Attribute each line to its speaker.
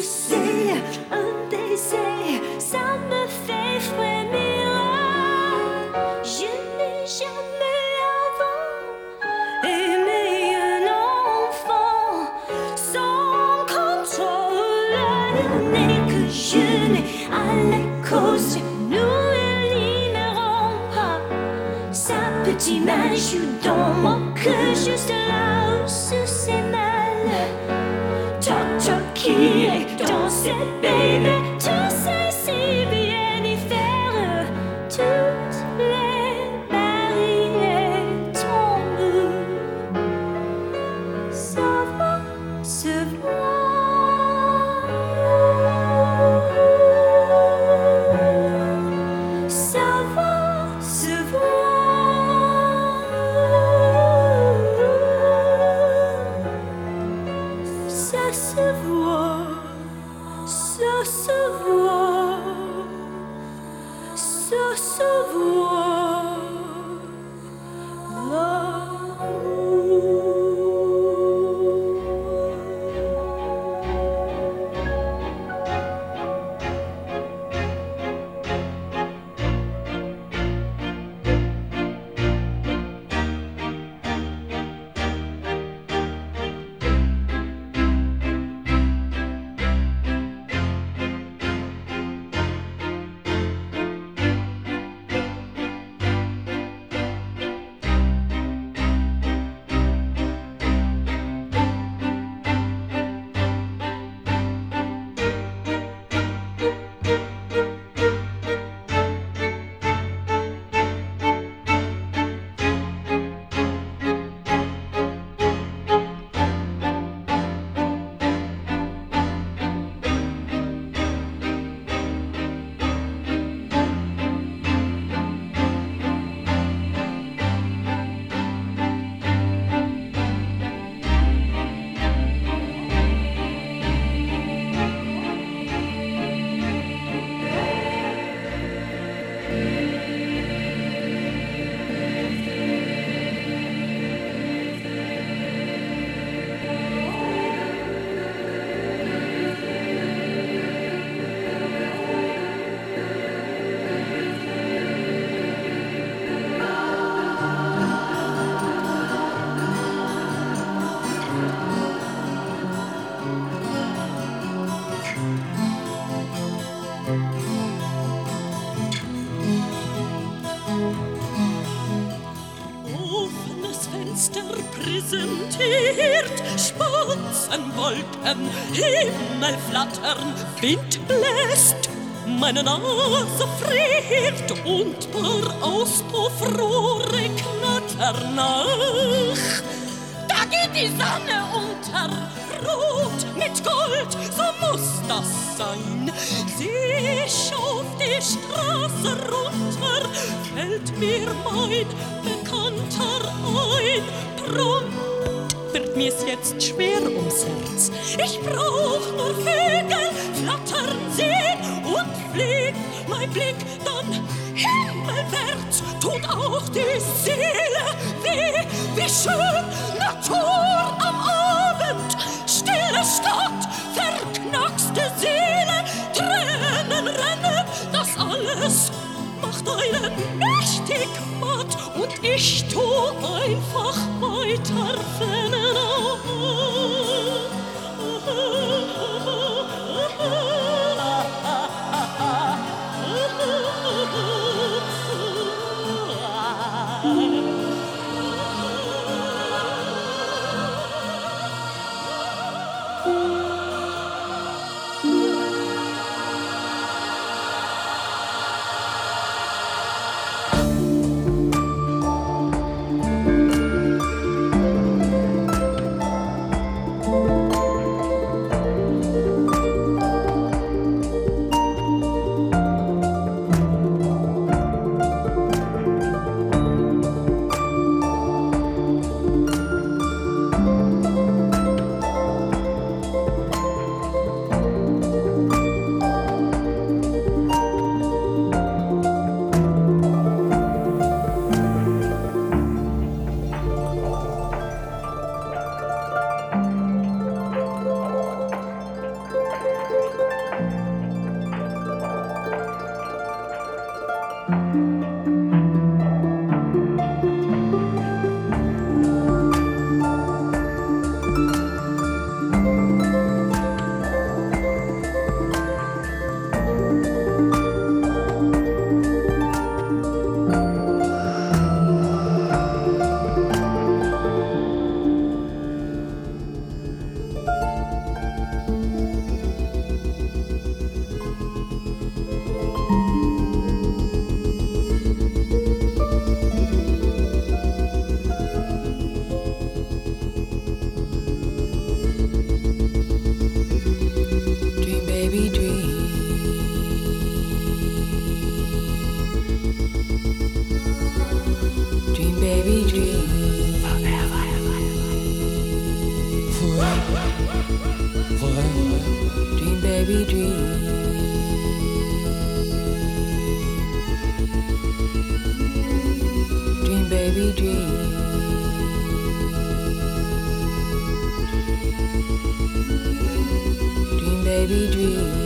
Speaker 1: c'est un baiser, ça me fait frémir. Je n'ai jamais avant aimé un enfant sans contrôle. N'est que je n'ai à la cause, nous ne l'ignorons pas. Sa petite main joue dans mon cœur, juste là où se fait mal. Qui est dans cette baby, tu sais si bien y faire. Toutes les barrières tombent. Ça va se voir. Ça va se voir. Ça se voit. Ça se voit, ça se voit,
Speaker 2: präsentiert Spatzenwolken, Himmel flattern, Wind bläst, meine Nase friert und paar Auspuffrohre knattern nach. Da geht die Sonne unter, rot mit Gold, so muss das sein. Seh ich auf die Straße runter, fällt mir mein Bekannter ein. Drum wird mir's jetzt schwer ums Herz. Ich brauch nur Vögel flattern sehen und fliegt mein Blick dann himmelwärts. Tut auch die Seele weh, wie schön Natur am Abend. Stille Stadt, verknackste Seele, Tränen rennen, das alles macht einen mächtig matt und ich tu einfach weiter rennen.
Speaker 3: Dream, baby, dream. Dream, baby, dream. Dream, baby, dream.